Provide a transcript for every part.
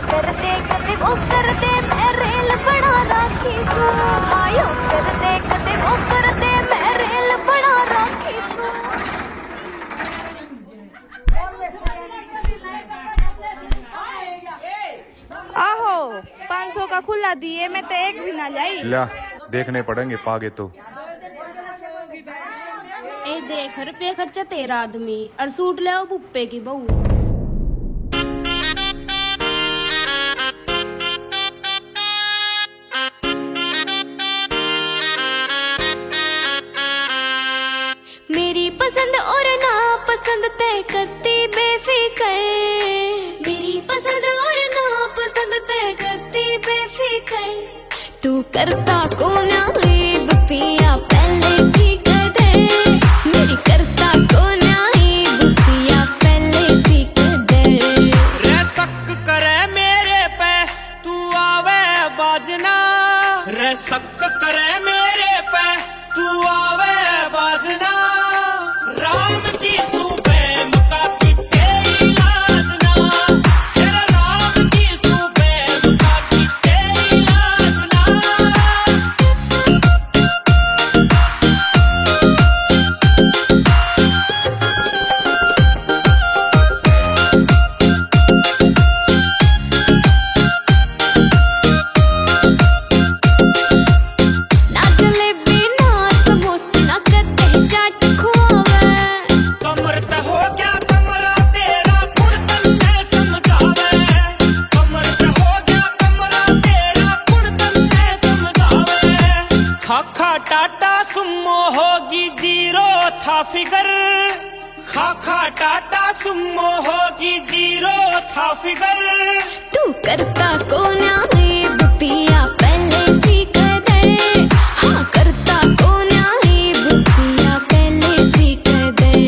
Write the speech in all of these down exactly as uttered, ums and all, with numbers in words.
कर दे कदे वो कर दे मैं रेल बड़ा राखी तू आयो कर दे कदे वो कर दे मैं रेल बड़ा राखी तू। आहो पाँच सौ का खुला दिए मैं तो एक भी ना लाई। ला देखने पड़ेंगे पागे तो। ए देख रुपये खर्चा तेरा आदमी और सूट ले बुप्पे की बहू। मेरी पसंद और ना पसंद तय करती बेफिक्र, मेरी पसंद और ना पसंद तय करती बेफिक्र। तू करता को ना है बपिया पहले सी कदर, मेरी करता को ना है बपिया पहले सी कदर। रे शक करे मेरे पे तू आवे बाजना, रे शक करे मेरे पे तू आवे बाजना। राम की सुबह मका की तेरी लाजना, तेरा राम की सुबह मका की तेरी लाजना। ना जलेबी ना समोसे ना कटे चाट खुआवे, कमर पे हो गया कमरा तेरा कुर्तन ने समझावे, कमर पे हो गया कमरा तेरा कुर्तन ने समझावे। खाखा टाटा सुमो होगी जीरो था फिगर, खाखा टाटा सुमो होगी जीरो था फिगर। तू करता को ना है बपिया पहले सी कदर, हाँ करता को ना है बपिया पहले सी कदर।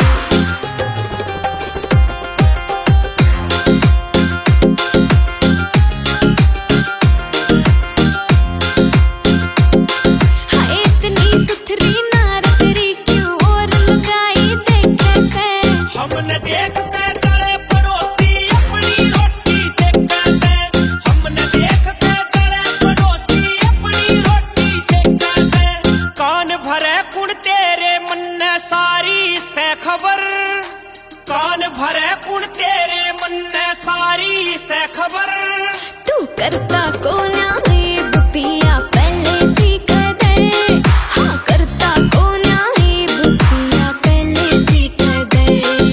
हाँ इतनी सुथरी नार तेरी क्यों और लुगाई देखे से, हमने देख के चले पड़ोसी अपनी रोटी से कैसे, हमने देख के चले पड़ोसी अपनी रोटी से कैसे। कान भरे कुण तेरे मन ने सारी से खबर, कान भरे कुण तेरे मन ने सारी से खबर। तू करता को ना है बपिया पहले सी कदर, हाँ करता को ना है बपिया पहले सी कदर।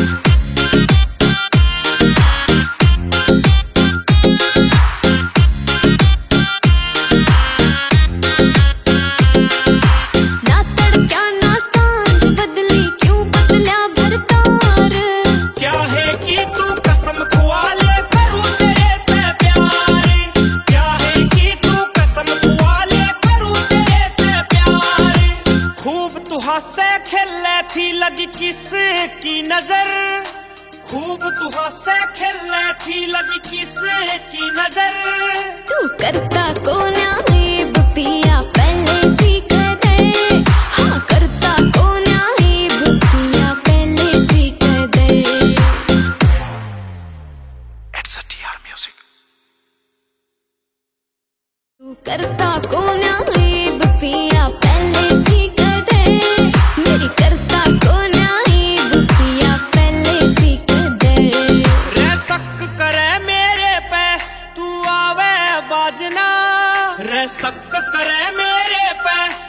ना तड़का ना सांझ बदली क्यों बदला भरतार, क्या है कि तू कसम खुआ ले करूं तेरे पे प्यार, क्या है कि तू कसम खुआ ले करूं तेरे पे प्यार। खूब तू हंसे खेले थी लगी किस की नजर, खूब तू हंसे खेले थी लगी किस की नजर। तू करता को ना है बपिया पहले सी कदर, हाँ करता को ना है बपिया पहले सी कदर। तू करता को ना है बपिया पहले सी कदर, मेरी करता को ना है बपिया पहले सी कदर। रे शक करे मेरे पे तू आवे बाजना, रे शक करे मेरे पे